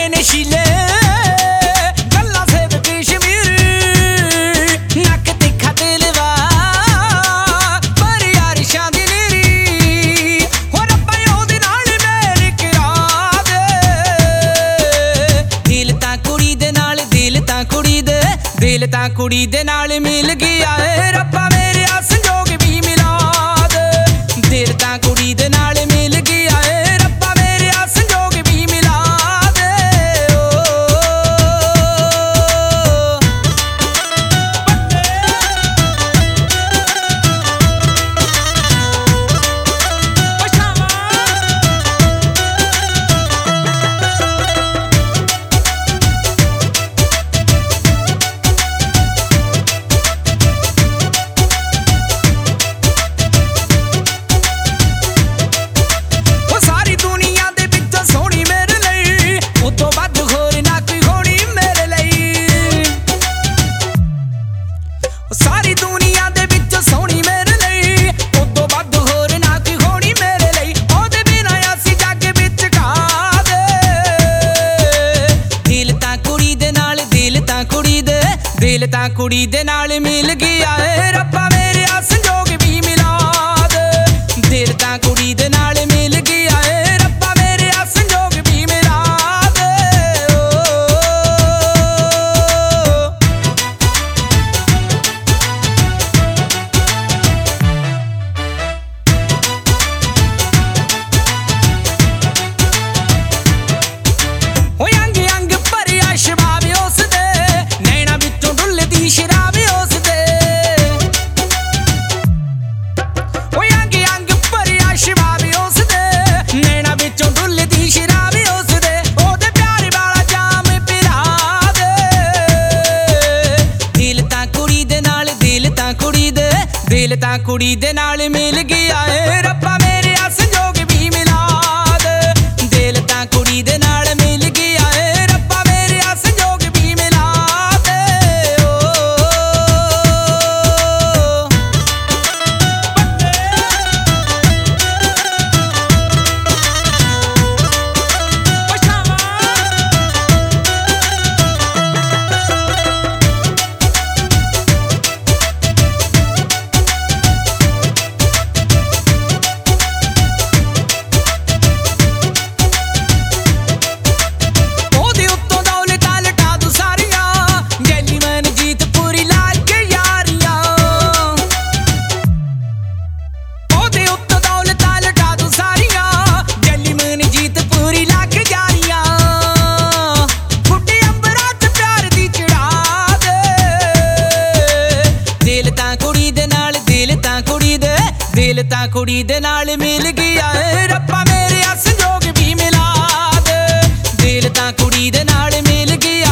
बड़े नशीले गल्लां सेब कश्मीर नक तिखा दिलवा पर यारिशां दी नीरी हो रब्बा ओहदे नाल मेरे करा दे दिल तां कुड़ी दे नाल दिल तां कुड़ी दे नाल मिल गया है रब्बा मेरे संजोग भी मिला दे दिल तां कुड़ी दे नाल मिल गया है रब्बा मेरे संजोग भी मिला दे सारी दुनिया दे विच सोहनी मेरे लई उदों वध होर ना कोई होनी मेरे लई ओहदे बिना असीं जग विच खा दे दिल तां कुड़ी दे नाल कुड़ी दे नाल मिल गया है रब्बा मेरे संजोग भी मिला दे दिल तां कुड़ी दे नाल मिल गया है रब्बा मेरे संजोग भी मिला दे अंग अंग भरिया शबाब उस दे नैना विचों डुलदी शराब उस दे अंग अंग भरिया शबाब उस दे नैना विचों डुलदी शराब उस दे ओहदे प्यार वाला जाम पिला दे दिल तां कुड़ी दे नाल कुड़ी दे नाल मिल गया है रब्बा मेरे संजोग भी मिला दे दिल तां कुड़ी दे नाल मिल गया है रब्बा मेरे संजोग भी मिला दे दिल तां कुड़ी दे नाल मिल गया है रब्बा मेरे संजोग भी मिला दे दिल तां कुड़ी दे नाल मिल गया